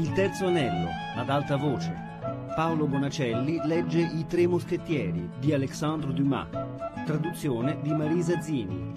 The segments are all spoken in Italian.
Il terzo anello, ad alta voce. Paolo Bonacelli legge I Tre Moschettieri di Alexandre Dumas. Traduzione di Marisa Zini.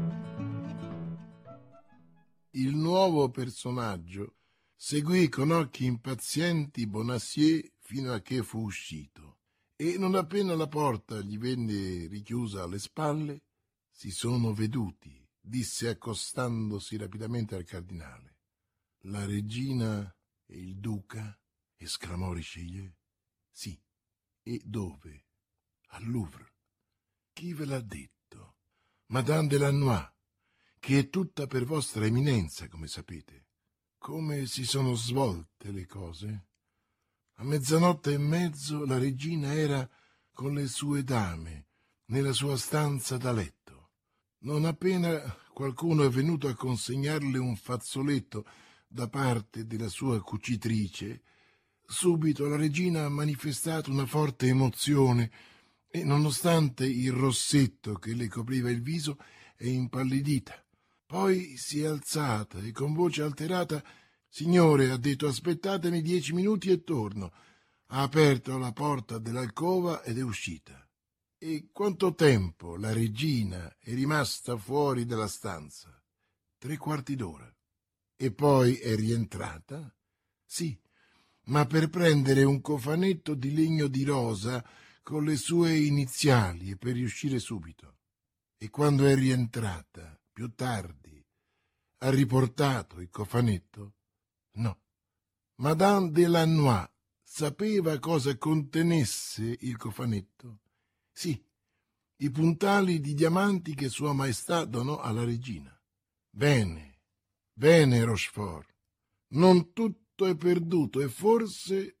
Il nuovo personaggio seguì con occhi impazienti Bonacieux fino a che fu uscito, e non appena la porta gli venne richiusa alle spalle, si sono veduti, disse accostandosi rapidamente al cardinale. La regina e il duca? Esclamò Richelieu. Sì. E dove? Al Louvre. Chi ve l'ha detto? Madame de Lannoy, che è tutta per vostra eminenza, come sapete. Come si sono svolte le cose? A 00:30 la regina era con le sue dame nella sua stanza da letto. Non appena qualcuno è venuto a consegnarle un fazzoletto da parte della sua cucitrice, subito la regina ha manifestato una forte emozione e, nonostante il rossetto che le copriva il viso, è impallidita. Poi si è alzata e con voce alterata: «Signore», ha detto, «aspettatemi 10 minuti e torno». Ha aperto la porta dell'alcova ed è uscita. E quanto tempo la regina è rimasta fuori dalla stanza? 3/4 d'ora. E poi è rientrata? Sì, ma per prendere un cofanetto di legno di rosa con le sue iniziali e per riuscire subito. E quando è rientrata, più tardi, ha riportato il cofanetto? No. Madame de Lannoy sapeva cosa contenesse il cofanetto? Sì, i puntali di diamanti che Sua Maestà donò alla regina. Bene, bene, Rochefort. Non tutto è perduto e forse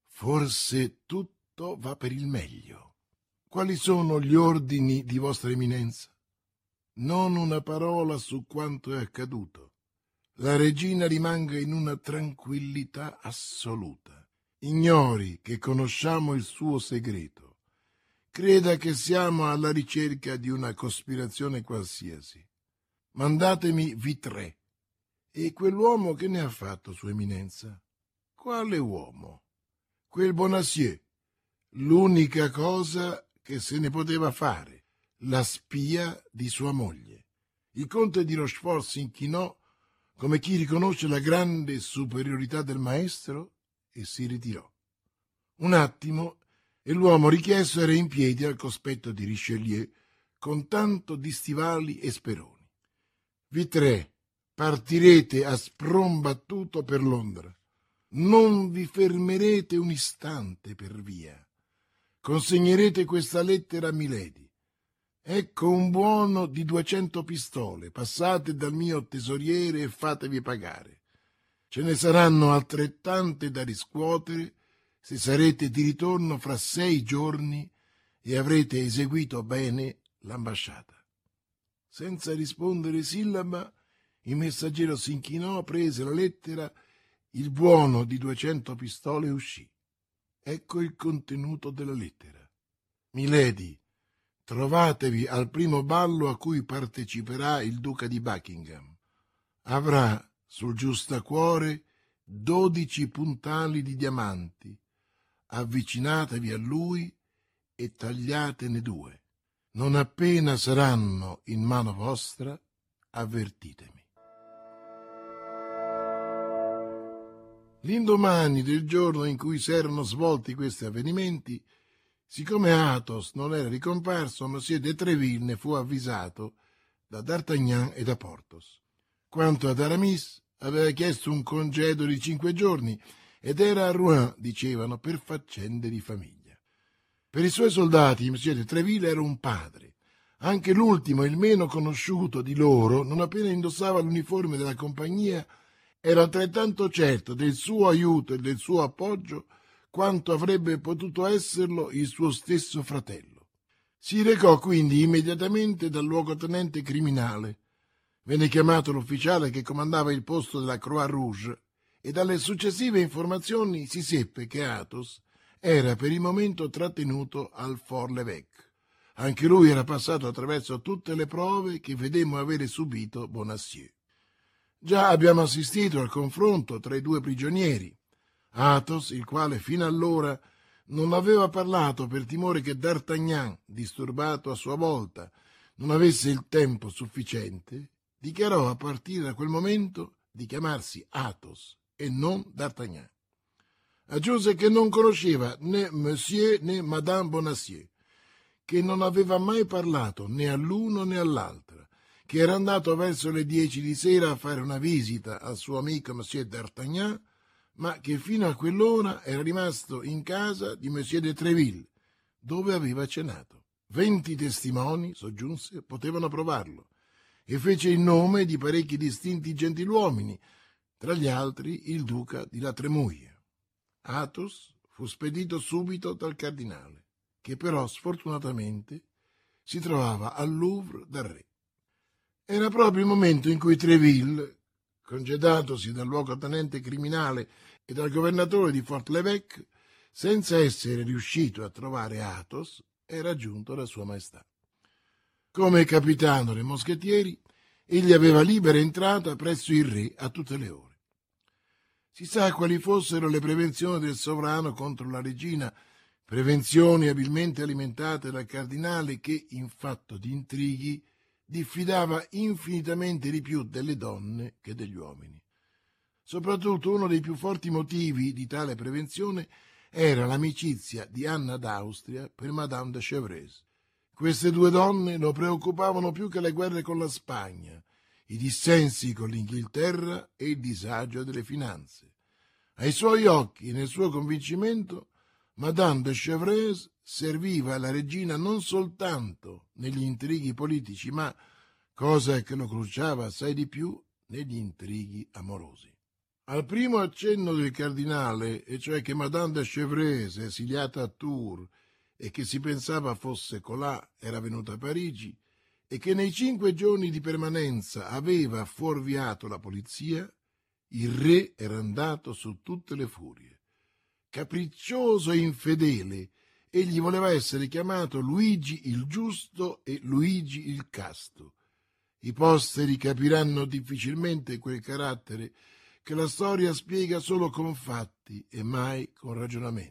tutto va per il meglio. Quali sono gli ordini di vostra eminenza? Non una parola su quanto è accaduto. La regina rimanga in una tranquillità assoluta. Ignori che conosciamo il suo segreto. Creda che siamo alla ricerca di una cospirazione qualsiasi. Mandatemi Vitré. E quell'uomo che ne ha fatto, Sua Eminenza? Quale uomo? Quel Bonacieux. L'unica cosa che se ne poteva fare. La spia di sua moglie. Il conte di Rochefort si inchinò come chi riconosce la grande superiorità del maestro e si ritirò. Un attimo e l'uomo richiesto era in piedi al cospetto di Richelieu con tanto di stivali e speroni. Vitré, partirete a spron battuto per Londra. Non vi fermerete un istante per via. Consegnerete questa lettera a Milady. Ecco un buono di 200 pistole, passate dal mio tesoriere e fatevi pagare. Ce ne saranno altrettante da riscuotere se sarete di ritorno fra 6 giorni e avrete eseguito bene l'ambasciata. Senza rispondere sillaba, il messaggero si inchinò, prese la lettera, il buono di 200 pistole e uscì. Ecco il contenuto della lettera. Milady, trovatevi al primo ballo a cui parteciperà il duca di Buckingham. Avrà sul giustacuore 12 puntali di diamanti. Avvicinatevi a lui e tagliatene 2. Non appena saranno in mano vostra, avvertitemi. L'indomani del giorno in cui si erano svolti questi avvenimenti, siccome Athos non era ricomparso, Monsieur de Tréville ne fu avvisato da D'Artagnan e da Porthos. Quanto ad Aramis, aveva chiesto un congedo di 5 giorni ed era a Rouen, dicevano, per faccende di famiglia. Per i suoi soldati, Monsieur de Tréville era un padre. Anche l'ultimo, il meno conosciuto di loro, non appena indossava l'uniforme della compagnia, era altrettanto certo del suo aiuto e del suo appoggio quanto avrebbe potuto esserlo il suo stesso fratello. Si recò quindi immediatamente dal luogotenente criminale. Venne chiamato l'ufficiale che comandava il posto della Croix-Rouge e dalle successive informazioni si seppe che Athos era per il momento trattenuto al Fort l'Évêque. Anche lui era passato attraverso tutte le prove che vedemmo avere subito Bonacieux. Già abbiamo assistito al confronto tra i 2 prigionieri. Athos, il quale fino allora non aveva parlato per timore che D'Artagnan, disturbato a sua volta, non avesse il tempo sufficiente, dichiarò a partire da quel momento di chiamarsi Athos e non D'Artagnan. Aggiunse che non conosceva né Monsieur né Madame Bonacieux, che non aveva mai parlato né all'uno né all'altra, che era andato verso le 10 di sera a fare una visita al suo amico Monsieur D'Artagnan, ma che fino a quell'ora era rimasto in casa di Monsieur de Tréville, dove aveva cenato. 20 testimoni, soggiunse, potevano provarlo, e fece il nome di parecchi distinti gentiluomini, tra gli altri il duca di La Trémouille. Athos fu spedito subito dal cardinale, che però sfortunatamente si trovava al Louvre dal re. Era proprio il momento in cui Tréville, congedatosi dal luogotenente criminale e dal governatore di Fort l'Évêque, senza essere riuscito a trovare Athos, era giunto alla sua maestà. Come capitano dei moschettieri, egli aveva libera entrata presso il re a tutte le ore. Si sa quali fossero le prevenzioni del sovrano contro la regina, prevenzioni abilmente alimentate dal cardinale che, in fatto di intrighi, diffidava infinitamente di più delle donne che degli uomini. Soprattutto uno dei più forti motivi di tale prevenzione era l'amicizia di Anna d'Austria per Madame de Chevreuse. Queste due donne lo preoccupavano più che le guerre con la Spagna, i dissensi con l'Inghilterra e il disagio delle finanze. Ai suoi occhi e nel suo convincimento, Madame de Chevreuse serviva alla regina non soltanto negli intrighi politici, ma, cosa che lo cruciava assai di più, negli intrighi amorosi. Al primo accenno del cardinale, e cioè che Madame de Chevreuse, esiliata a Tours e che si pensava fosse colà, era venuta a Parigi, e che nei 5 giorni di permanenza aveva fuorviato la polizia, il re era andato su tutte le furie. Capriccioso e infedele, egli voleva essere chiamato Luigi il Giusto e Luigi il Casto. I posteri capiranno difficilmente quel carattere che la storia spiega solo con fatti e mai con ragionamenti.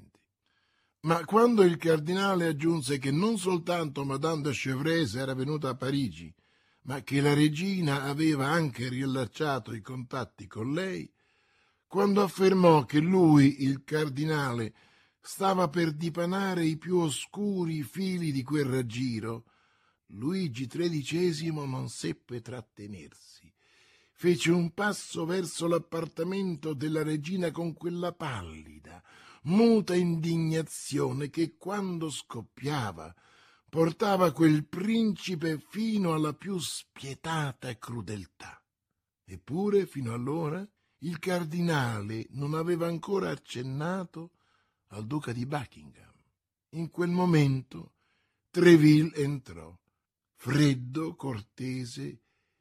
Ma quando il cardinale aggiunse che non soltanto Madame de Chevreuse era venuta a Parigi, ma che la regina aveva anche riallacciato i contatti con lei, quando affermò che lui, il cardinale, stava per dipanare i più oscuri fili di quel raggiro, Luigi XIII non seppe trattenersi. Fece un passo verso l'appartamento della regina con quella pallida, muta indignazione che, quando scoppiava, portava quel principe fino alla più spietata crudeltà. Eppure, fino allora, il cardinale non aveva ancora accennato al duca di Buckingham. In quel momento Tréville entrò, freddo, cortese,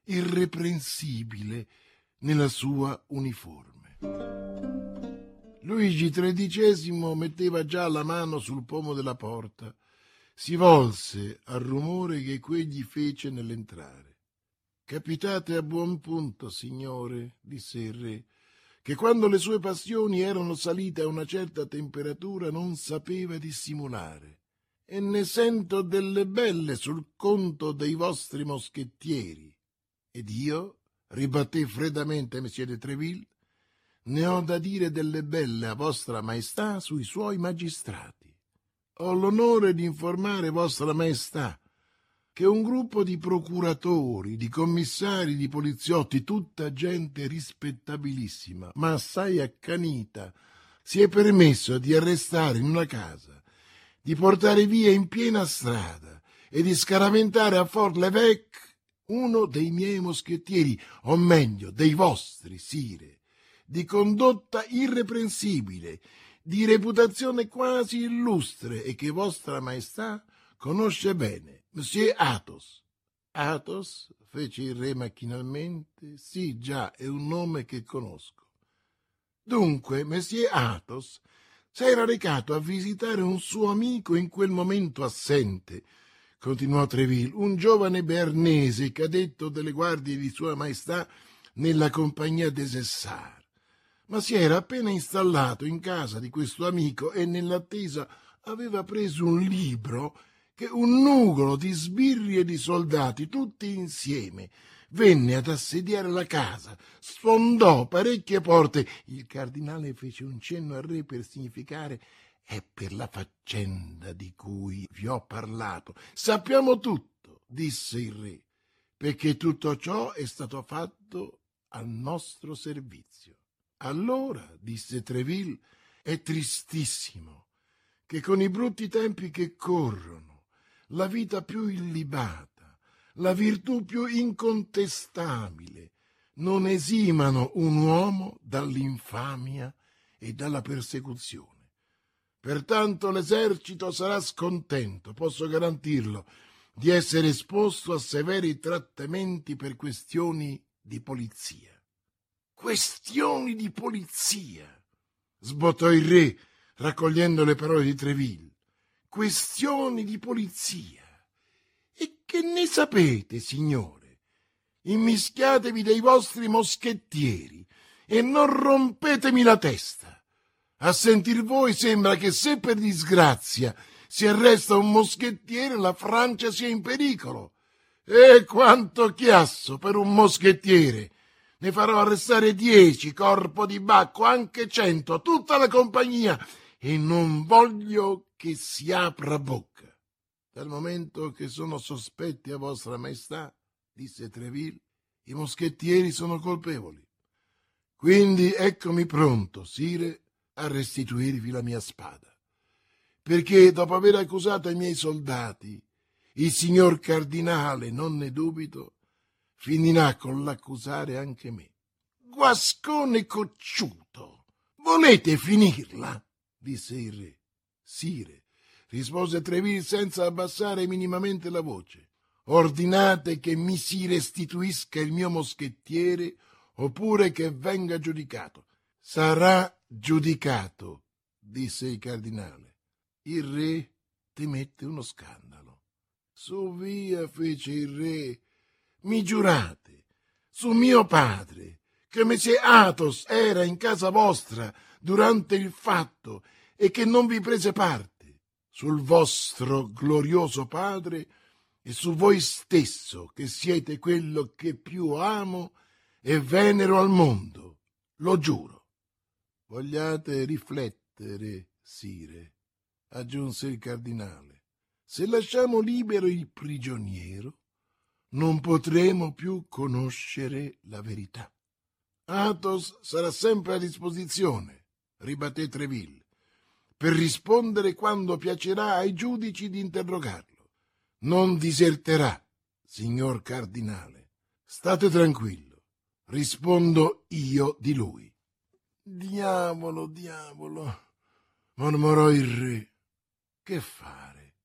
irreprensibile nella sua uniforme. Luigi XIII metteva già la mano sul pomo della porta. Si volse al rumore che quegli fece nell'entrare. «Capitate a buon punto, signore», disse il re, che quando le sue passioni erano salite a una certa temperatura non sapeva dissimulare. «E ne sento delle belle sul conto dei vostri moschettieri». «Ed io», ribatté freddamente Monsieur de Tréville, «ne ho da dire delle belle a vostra maestà sui suoi magistrati. Ho l'onore di informare vostra maestà che un gruppo di procuratori, di commissari, di poliziotti, tutta gente rispettabilissima, ma assai accanita, si è permesso di arrestare in una casa, di portare via in piena strada e di scaraventare a Fort l'Évêque uno dei miei moschettieri, o meglio, dei vostri, sire, di condotta irreprensibile, di reputazione quasi illustre e che vostra maestà conosce bene, Monsieur Athos». «Athos?» fece il re macchinalmente. «Sì, già, è un nome che conosco». Dunque, Monsieur Athos s'era recato a visitare un suo amico in quel momento assente, continuò Tréville, un giovane bearnese, cadetto delle guardie di sua maestà nella compagnia des Essarts. ma si era appena installato in casa di questo amico e nell'attesa aveva preso un libro che un nugolo di sbirri e di soldati, tutti insieme, venne ad assediare la casa, sfondò parecchie porte. Il cardinale fece un cenno al re per significare: è per la faccenda di cui vi ho parlato. Sappiamo tutto, disse il re, perché tutto ciò è stato fatto al nostro servizio. Allora, disse Treville, è tristissimo che con i brutti tempi che corrono, la vita più illibata, la virtù più incontestabile, non esimano un uomo dall'infamia e dalla persecuzione. Pertanto l'esercito sarà scontento, posso garantirlo, di essere esposto a severi trattamenti per questioni di polizia. Questioni di polizia, sbottò il re, raccogliendo le parole di Treville. Questioni di polizia. E che ne sapete, signore? Immischiatevi dei vostri moschettieri e non rompetemi la testa. A sentir voi sembra che se per disgrazia si arresta un moschettiere la Francia sia in pericolo. E quanto chiasso per un moschettiere! Ne farò arrestare 10, corpo di Bacco, anche 100, tutta la compagnia, e non voglio che si apra bocca. Dal momento che sono sospetti a vostra maestà, disse Treville, i moschettieri sono colpevoli. Quindi eccomi pronto, sire, a restituirvi la mia spada, perché dopo aver accusato i miei soldati, il signor cardinale, non ne dubito, finirà con l'accusare anche me. Guascone cocciuto, volete finirla? Disse il re. Sire, rispose Treville senza abbassare minimamente la voce, ordinate che mi si restituisca il mio moschettiere oppure che venga giudicato. Sarà giudicato, disse il cardinale. Il re temette uno scandalo. Su via, fece il re, mi giurate, su mio padre, che messer Athos era in casa vostra durante il fatto e che non vi prese parte, sul vostro glorioso padre e su voi stesso, che siete quello che più amo e venero al mondo, lo giuro. Vogliate riflettere, sire, aggiunse il cardinale. Se lasciamo libero il prigioniero, non potremo più conoscere la verità. Athos sarà sempre a disposizione, ribatté Treville, per rispondere quando piacerà ai giudici di interrogarlo. Non diserterà, signor cardinale. State tranquillo, rispondo io di lui. Diavolo, diavolo, mormorò il re. Che fare?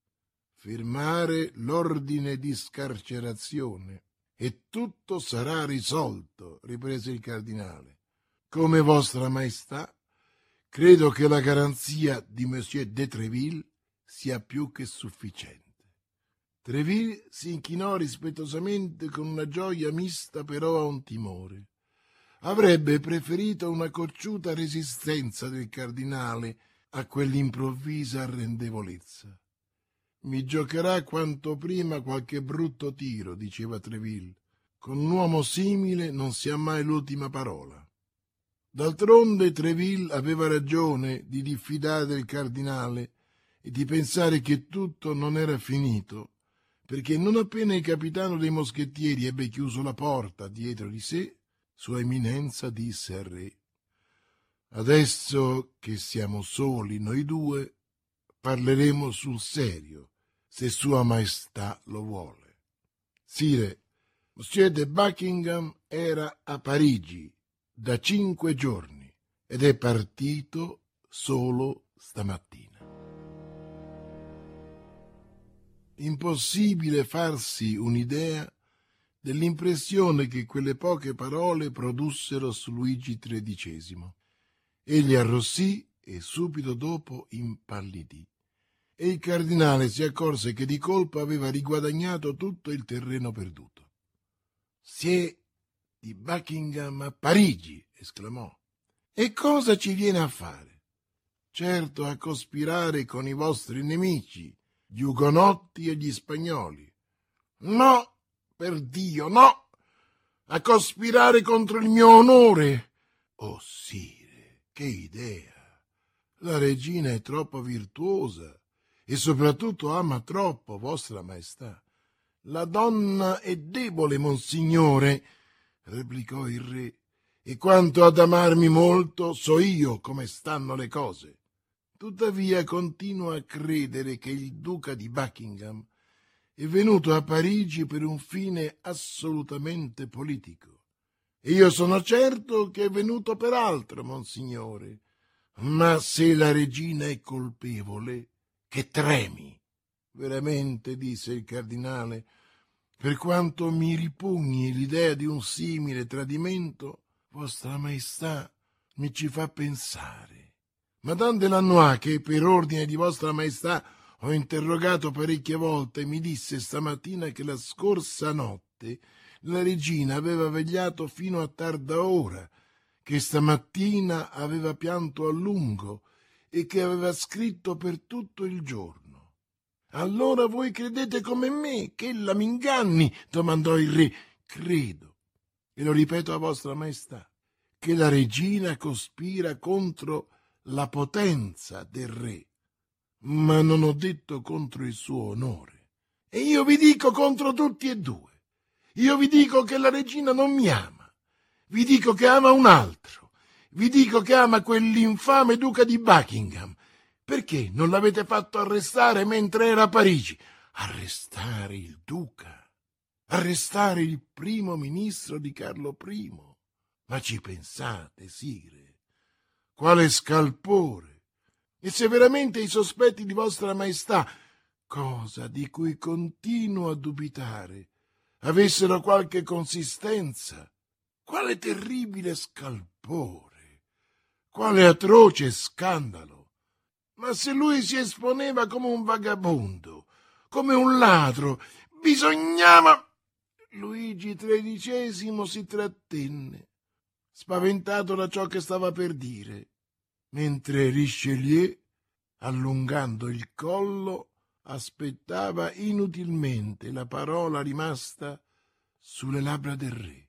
Firmare l'ordine di scarcerazione e tutto sarà risolto, riprese il cardinale. Come vostra maestà, credo che la garanzia di Monsieur de Treville sia più che sufficiente. Treville si inchinò rispettosamente con una gioia mista però a un timore. Avrebbe preferito una cocciuta resistenza del cardinale a quell'improvvisa arrendevolezza. Mi giocherà quanto prima qualche brutto tiro, diceva Treville. Con un uomo simile non si ha mai l'ultima parola. D'altronde Treville aveva ragione di diffidare del cardinale e di pensare che tutto non era finito, perché non appena il capitano dei moschettieri ebbe chiuso la porta dietro di sé, Sua Eminenza disse al re: adesso che siamo soli noi due, parleremo sul serio, se Sua Maestà lo vuole. Sire, Monsieur de Buckingham era a Parigi da 5 giorni ed è partito solo stamattina. Impossibile farsi un'idea dell'impressione che quelle poche parole produssero su Luigi XIII. Egli arrossì e subito dopo impallidì, e il cardinale si accorse che di colpo aveva riguadagnato tutto il terreno perduto. «Siè di Buckingham a Parigi!» esclamò. E cosa ci viene a fare? Certo a cospirare con i vostri nemici, gli ugonotti e gli spagnoli. No, per Dio, no! A cospirare contro il mio onore. Oh, sire, che idea! La regina è troppo virtuosa e soprattutto ama troppo vostra maestà. La donna è debole, monsignore, replicò il re, e quanto ad amarmi molto, so io come stanno le cose. Tuttavia continuo a credere che il duca di Buckingham è venuto a Parigi per un fine assolutamente politico. E io sono certo che è venuto per altro, monsignore. Ma se la regina è colpevole, che tremi. Veramente, disse il cardinale, per quanto mi ripugni l'idea di un simile tradimento, vostra maestà mi ci fa pensare. Madame de Lannoy, che per ordine di vostra maestà ho interrogato parecchie volte, mi disse stamattina che la scorsa notte la regina aveva vegliato fino a tarda ora, che stamattina aveva pianto a lungo e che aveva scritto per tutto il giorno. Allora voi credete come me che ella m'inganni? Domandò il re. Credo, e lo ripeto a vostra maestà, che la regina cospira contro la potenza del re, ma non ho detto contro il suo onore. E io vi dico contro tutti e due. Io vi dico che la regina non mi ama. Vi dico che ama un altro. Vi dico che ama quell'infame duca di Buckingham. Perché non l'avete fatto arrestare mentre era a Parigi? Arrestare il duca? Arrestare il primo ministro di Carlo I? Ma ci pensate, sire? Quale scalpore! E se veramente i sospetti di vostra maestà, cosa di cui continuo a dubitare, avessero qualche consistenza, quale terribile scalpore, quale atroce scandalo! Ma se lui si esponeva come un vagabondo, come un ladro, bisognava... Luigi XIII si trattenne, spaventato da ciò che stava per dire, mentre Richelieu, allungando il collo, aspettava inutilmente la parola rimasta sulle labbra del re.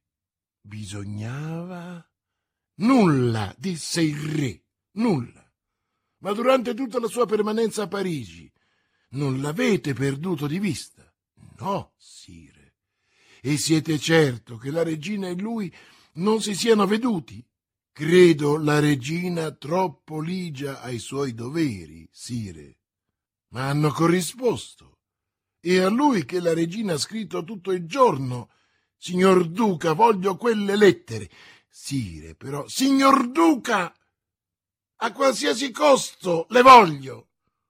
Bisognava... Nulla, disse il re, nulla. Ma durante tutta la sua permanenza a Parigi non l'avete perduto di vista? No, sire. E siete certo che la regina e lui non si siano veduti? Credo la regina troppo ligia ai suoi doveri, sire. Ma hanno corrisposto. E a lui che la regina ha scritto tutto il giorno: signor duca, voglio quelle lettere. Sire, però, signor duca, a qualsiasi costo le voglio.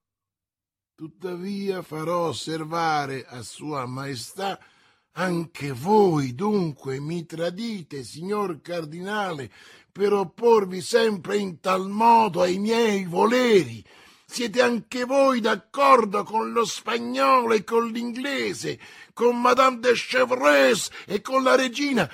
Tuttavia farò osservare a sua maestà: anche voi dunque mi tradite, signor cardinale, per opporvi sempre in tal modo ai miei voleri. Siete anche voi d'accordo con lo spagnolo e con l'inglese, con Madame de Chevreuse e con la regina?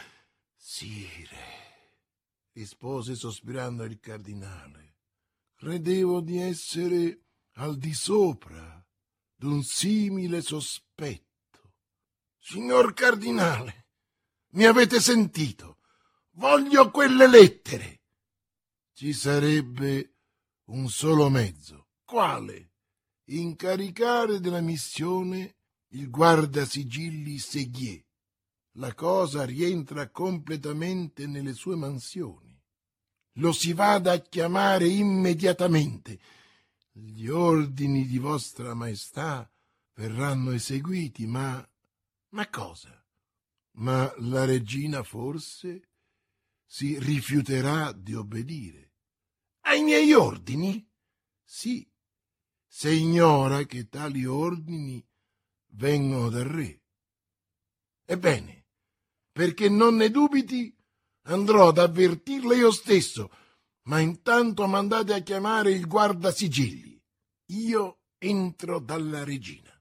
Sire, rispose sospirando il cardinale, credevo di essere al di sopra d'un simile sospetto. Signor cardinale, mi avete sentito? Voglio quelle lettere. Ci sarebbe un solo mezzo. Quale? Incaricare della missione il guardasigilli Séguier. La cosa rientra completamente nelle sue mansioni. Lo si vada a chiamare immediatamente. Gli ordini di vostra maestà verranno eseguiti, ma cosa? Ma la regina forse si rifiuterà di obbedire. Ai miei ordini? Sì, se ignora che tali ordini vengono dal re. Ebbene, perché non ne dubiti, andrò ad avvertirla io stesso, ma intanto mandate a chiamare il guardasigilli. Io entro dalla regina.